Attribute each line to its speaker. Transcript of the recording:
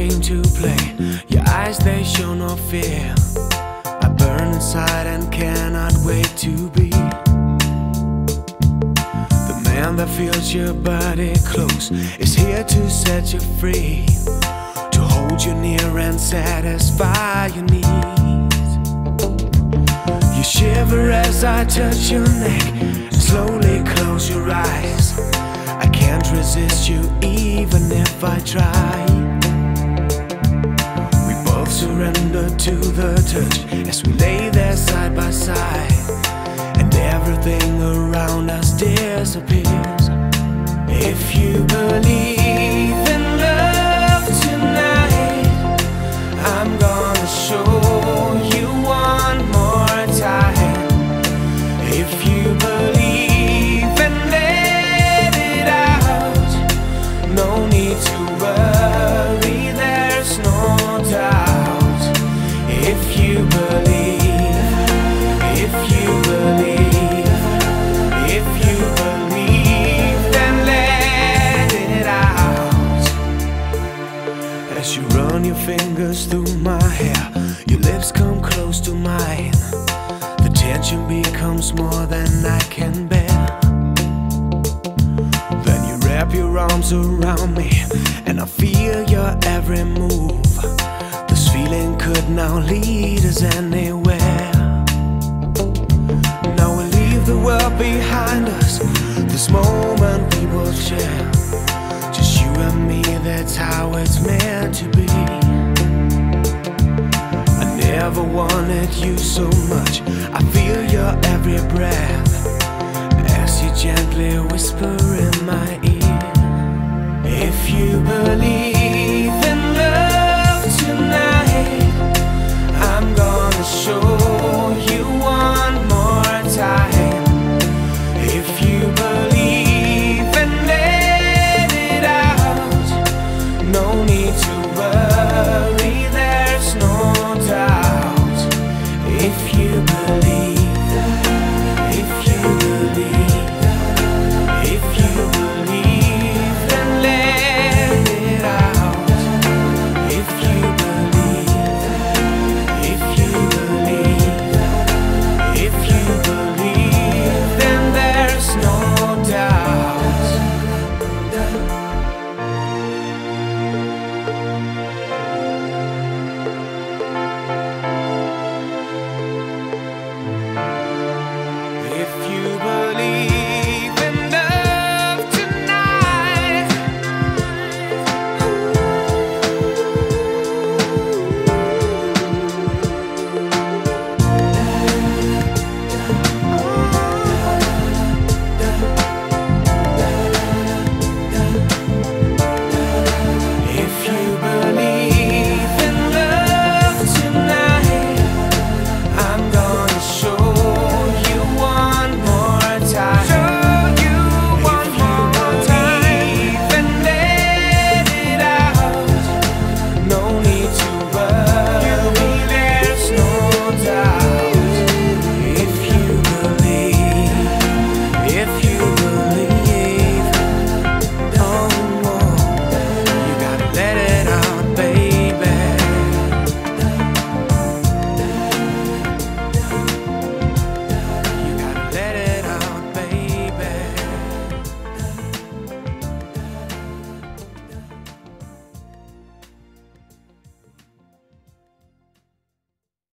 Speaker 1: game to play. Your eyes, they show no fear. I burn inside and cannot wait to be the man that feels your body close, is here to set you free, to hold you near and satisfy your needs. You shiver as I touch your neck, slowly close your eyes. I can't resist you even if I try. We both surrender to the touch as we lay there side by side, and everything around us disappears. If you believe in love tonight, I'm gonna show you one more time. If you believe and let it out, no need to worry, there's no doubt. If you believe, if you believe, if you believe, then let it out. As you run your fingers through my hair, your lips come close to mine. The tension becomes more than I can bear. Then you wrap your arms around me, and I feel your every move. This feeling could now lead us anywhere. Now we leave the world behind us, this moment we will share. Just you and me, that's how it's meant to be. I never wanted you so much, I feel your every breath as you gently whisper in my ear. If you believe